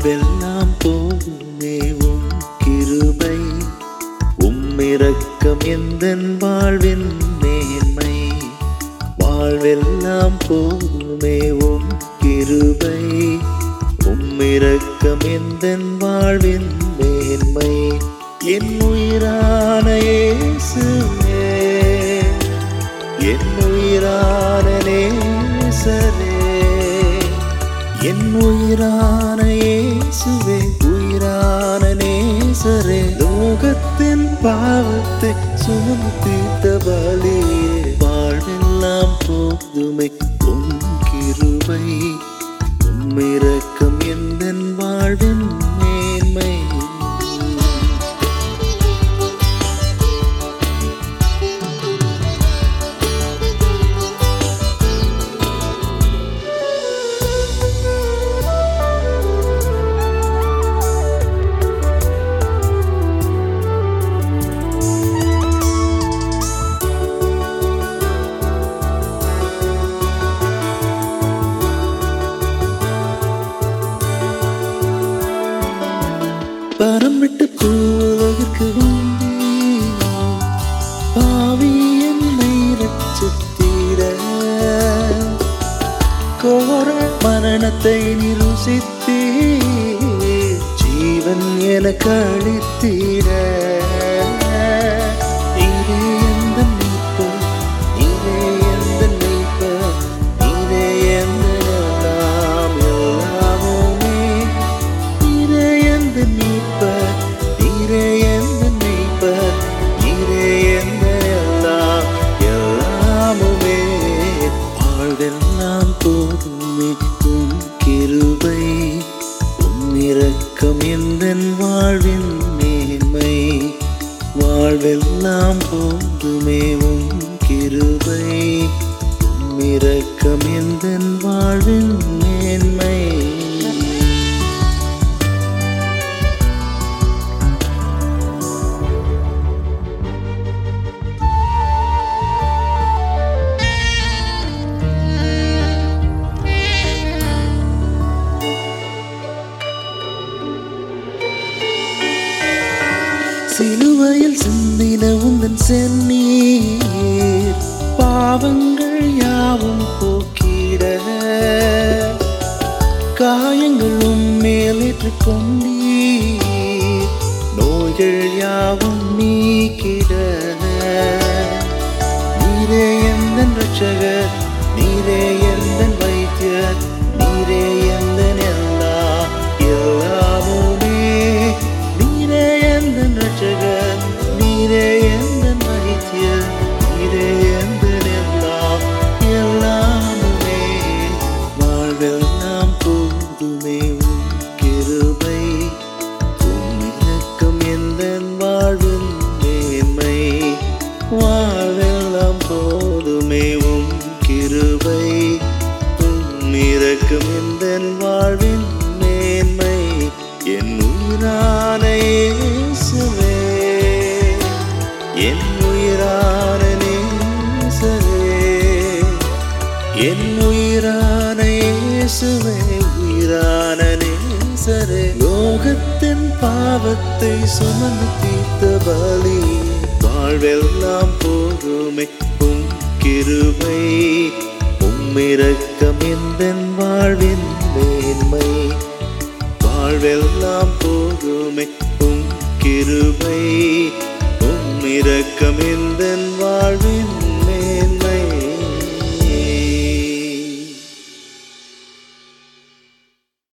வாழ்வெல்லாம் போதுமே உம் கிருபை, உம்மிரக்கம் எந்தன் வாழ்வின் மேன்மை. வாழ்வெல்லாம் போதுமே உம் கிருபை, உம்மிரக்கம் எந்தன் வாழ்வின் மேன்மை. என் உயிரான இயேசுவே, என் உயிரான நேசரே, என் உயிரான இயேசுவே, உயிரான நேசரே. லோகத்தின் பாவத்தை சுமந்து தீர்த்த பலியே, வாழ்வெல்லாம் போதுமே உம் கிருபை, உம்மிரக்கம் எந்தன் வாழ்வின் மேன்மை. பரம் விட்டு பூவுலகிற்கு வந்தீர், பாவி என்னை ரட்சித்திட. கோர மரணத்தை நிருசித்தீர், ஜீவன் எனக்கு அளித்திட. நீரே எந்தன் மீட்பர், நீரே எந்தன் மீட்பர், நீரே எந்தன் எல்லாம் எல்லாமுமே. நீரே எந்தன் மீட்பர், நீரே எந்தன் மீட்பர், நீரே எந்தன் எல்லாம் எல்லாமுமே. வாழ்வெல்லாம் போதுமே உம் கிருபை, உம்மிரக்கம் எந்தன் வாழ்வின் மேன்மை. வாழ்வெல்லாம் போதுமே உம் கிருபை, உம்மிரக்கம் எந்தன் வாழ்வின் மேன்மை. சிலுவையில் சிந்தின உந்தன் செந்நீர், பாவங்கள் யாவும் போக்கிட. காயங்கள் உம்மேலேற்றுக் கொண்டீர், நோய்கள் யாவும் நீக்கிட. நீரே எந்தன் இரட்சகர், நீரே எந்தன் வைத்தியர், நீரே எந்தன் எல்லாம் எல்லாமுமே. நீரே எந்தன் இரட்சகர், நீரே எந்தன் வைத்தியர், நீரே எந்தன் எல்லாம் எல்லாமுமே. வாழ்வெல்லாம் போதுமே உம் கிருபை, உம்மிரக்கம் எந்தன் வாழ்வின் மேன்மை. வாழ்வெல்லாம் போதுமே உம் கிருபை, உம்மிரக்கம் எந்தன் வாழ்வின் மேன்மை. என் உயிரான இயேசுவே, என் உயிரான நேசரே, என் உயிரான இயேசுவே, உயிரான நேசரே. லோகத்தின் பாவத்தை சுமந்து தீர்த்த பலியே, வாழ்வெல்லாம் போதுமே உம் கிருபை, உம்மிரக்கம் எந்தன் வாழ்வின் மேன்மை. வாழ்வெல்லாம் போதுமே உம் கிருபை, உம்மிரக்கம் எந்தன் வாழ்வின்